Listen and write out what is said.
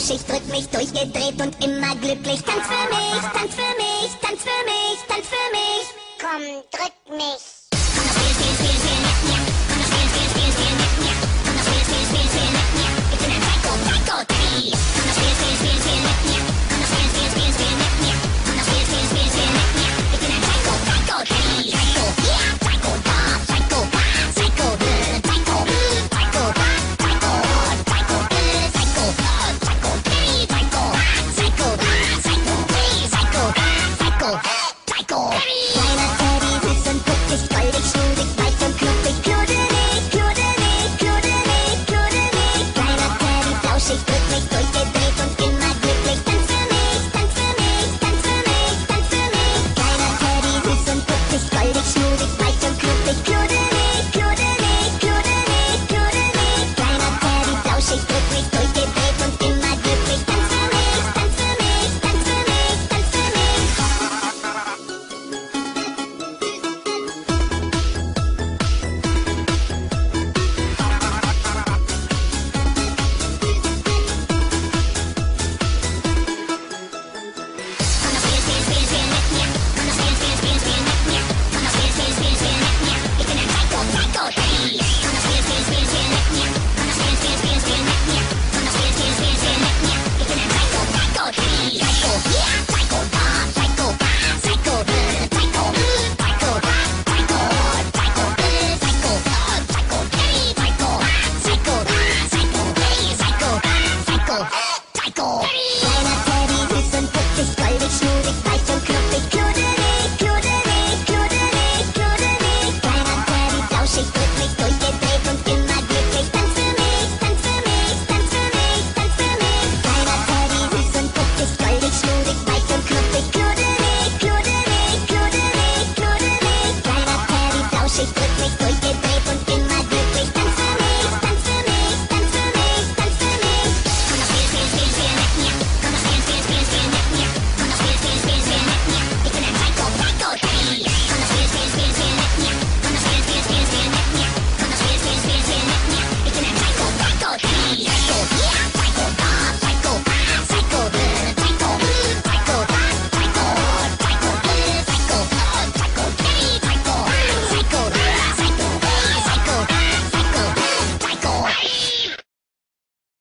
flauschig, drück mich durchgedreht und immer glücklich. Tanz für mich, tanz für mich, tanz für mich, tanz für mich. Komm, drück mich. Komm doch spiel mit mir. Komm doch spiel mit mir. Komm doch spiel mit mir. Ich bin ein Psycho, Psycho-Daddy. Komm doch spiel mit mir. Komm doch spiel mit mir. Komm doch spiel mit mir. Ich bin ein Psycho, Psycho-Daddy. Psycho, yeah, Psycho, da, Psycho, ba, Psycho, Psycho, Psycho, ba, Psycho, Psycho, Psycho, Psycho, Daddy, Psycho, Psycho, ba, Psycho, Psycho, ba, Psycho, Psycho, kleiner Teddy, süß und putzig, goldig, schnurig, weich und knuffig, knudelig, knudelig, knudelig, knudelig. Kleiner Teddy, flauschig, drück mich durchgedreht und immer glücklich. Tanz für mich, tanz für mich, tanz für mich, tanz für mich. Kleiner Teddy, süß und putzig, goldig, schnurig, weich und knuffig, knudelig, knudelig, knudelig, knudelig. Kleiner Teddy, flauschig, drück mich durchgedreht und immer glücklich. Tanz für mich, tanz für mich, tanz für mich, tanz für mich. Kleiner Teddy, süß und putzig, goldig, schnurig, weich und knuffig, knudelig, knudelig, knudelig, knudelig. Kleiner Teddy, flauschig, drück mich durchgedreht und immer glücklich. Tanz für mich, tanz für mich, tanz für mich, tanz für mich. Kleiner Teddy, süß und putzig, goldig, schnurig, weich und knuffig, knudelig, knudelig, knudelig, knudelig. Kleiner Teddy, flauschig, drück mich durchgedreht.